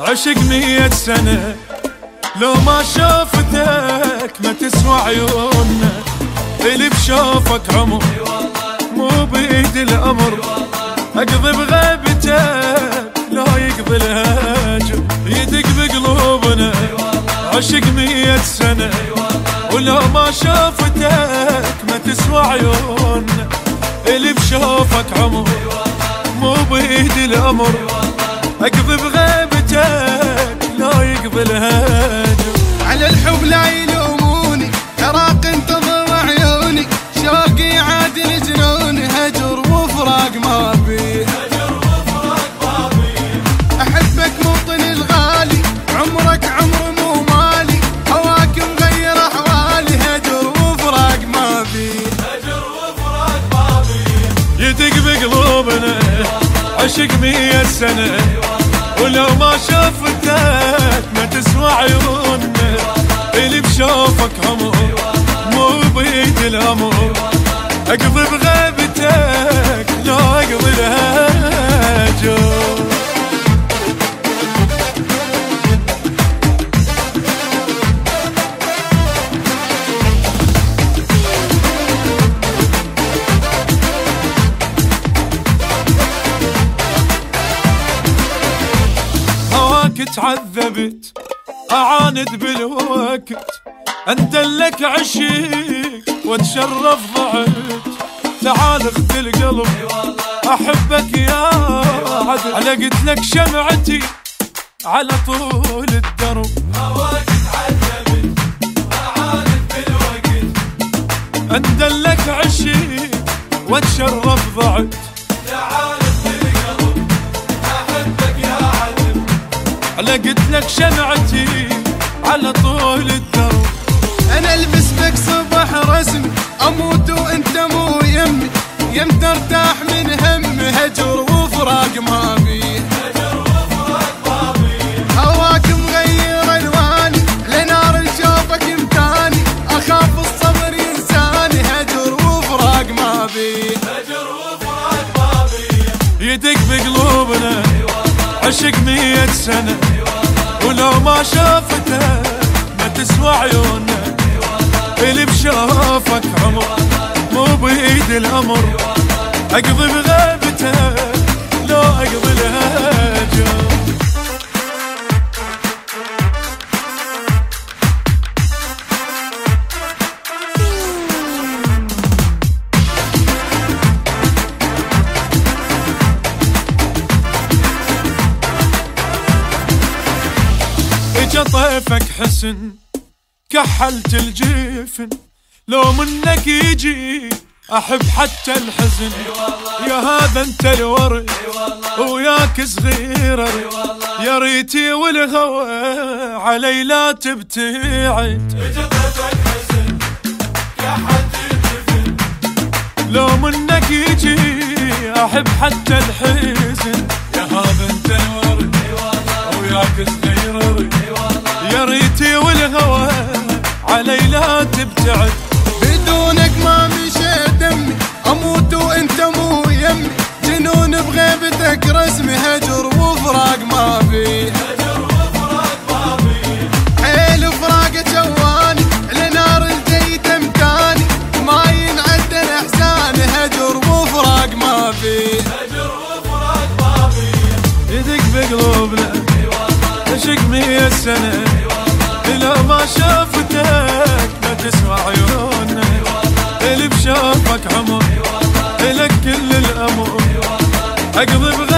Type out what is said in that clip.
عشق 100 سنة لو ما شافتك ما تسوى عيوننا. اللي بشوفك عمر مو بيد الأمر، أقضي بغيبتك لو يقضي الهجر. يدق بقلوبنا عشق 100 سنة ولو ما شافتك ما تسوى عيوننا. اللي بشوفك عمر مو بيد الأمر، أقضي بغيبتك لو يقضي الهجر. على الحب لا يلوموني تراك انتظر عيوني، شوقي عادل جنون هجر وفراق ما بيه. أحبك موطني الغالي عمرك عمر مو مالي، هواك مغير أحوالي هجر وفراق ما بيه. يدق بقلوبنا عشق 100 سنة ولو ما شافتك ما تسوى عيوننا. اللي بشوفك عمر مو بيد الأمر، أقضي بغيبتك لو أقضي الهجر. تعذبت أعاند بالوقت، أندلك عشيق واتشرف ضعت. تعال اخذ القلب أحبك يا عدل، علقت لك شمعتي على طول الدرب. هواك تعذبت أعاند بالوقت، أندلك عشيق واتشرف ضعت. لقيت لك شمعتي على طول الدرب. أنا ألبس بك صبح رسمي أموت وأنت مو يمي، يمت ارتاح من هم هجر وفراق ما بيه. هواك مغير ألواني لنار شوفك يمتاني، أخاف الصبر ينساني هجر وفراق ما بيه. يدق بقلوبنا عشق 100 سنة ولو ما شافتك ما تسوى عيوننا. اللي بشوفك عمر مو بيد الأمر، أقضي بغيبتك لو أقضي الهجر. طيفك حسن كحلت الجفن، لو منك يجي أحب حتى الحزن. يا هذا انت الورد وياك صغيرة، يا ريتي والهوى علي لا تبتعد. طيفك حسن كحلت الجفن، لو منك يجي أحب حتى الحزن. يا هذا انت الورد وياك صغيرة، يا ريتي والهوى علي لا تبتعد. بدونك ما مشي دمي أموت وأنت مو يمي، جنون بغيبتك رسمي هجر وفراق ما بيه. حيل فراق جواني لنار الجيت امتاني، ما ينعد الإحسان هجر وفراق ما بيه. يدق بقلوبنا عشق 100 سنة لو ما شافتك ما تسوى عيوننا. اللي بشوفك عمر لك كل الأمر، أقضي